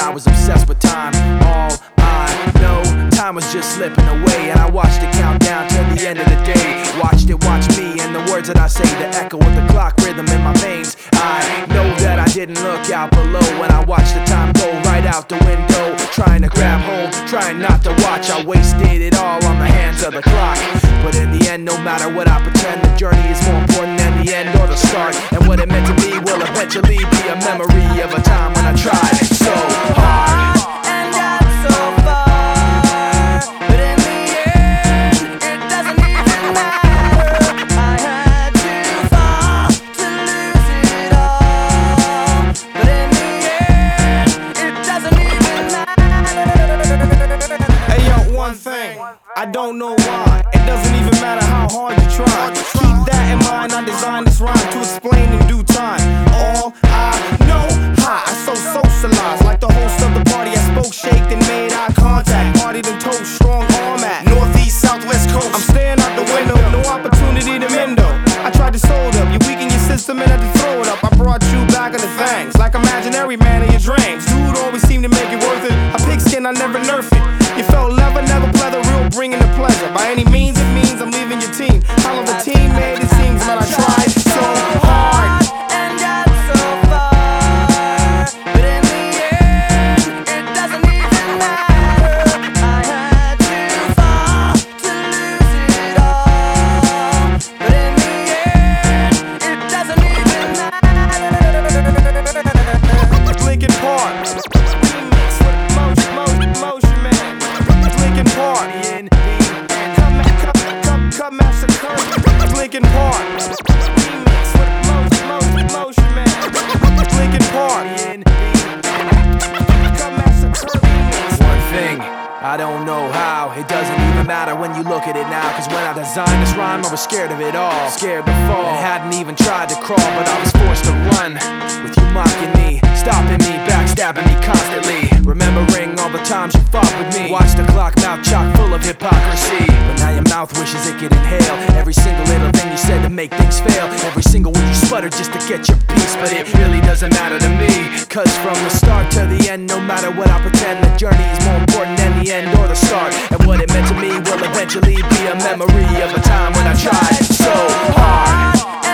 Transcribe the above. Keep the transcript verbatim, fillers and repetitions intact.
I was obsessed with time. All I know, time was just slipping away, and I watched it count down to the end of the day. Watched it watch me, and the words that I say, the echo of the clock rhythm in my veins. I know that I didn't look out below when I watched the time go right out the window. Trying to grab hold, trying not to watch, I wasted it all on the hands of the clock. But in the end, no matter what I pretend, the journey is more important than the end or the start. And what it meant to me will eventually be a memory of a time when I tried so hard. I don't know why, it doesn't even matter how hard you try. Keep that in mind, I designed this rhyme to explain in due time. All I know, hi, I so socialized. Like the host of the party, I spoke, shaked and made eye contact. Partied and told strong arm at Northeast, Southwest coast. I'm staring out the window, no opportunity to mend up. I tried to sold up, you weaken your system and had to throw it up. I brought you back into things, like imaginary man in your dreams. Dude always seemed to make it worth it. A pigskin, I never nerf it. You felt leather, never pleather, real bringing the pleasure. By any means it means I'm leaving your team. How long the team made it seems, but I tried so hard and got so far. But in the end, it doesn't even matter. I had to fall to lose it all. But in the end, it doesn't even matter. Linkin Park. Linkin Park. Remix with Motion, Motion, Motion Man. Linkin Park. One thing, I don't know how. It doesn't even matter when you look at it now. Cause when I designed this rhyme, I was scared of it all. Scared to fall, and hadn't even tried to crawl. But I was forced to run, with you mocking me, stopping me, backstabbing me constantly. Remembering all the times you fought with me. Watch the clock, mouth chock full of hypocrisy. But now your mouth wishes it could inhale every single little thing you said to make things fail. Every single one you sputter just to get your piece. But it really doesn't matter to me, cause from the start to the end, no matter what I pretend, the journey is more important than the end or the start. And what it meant to me will eventually be a memory of a time when I tried so hard.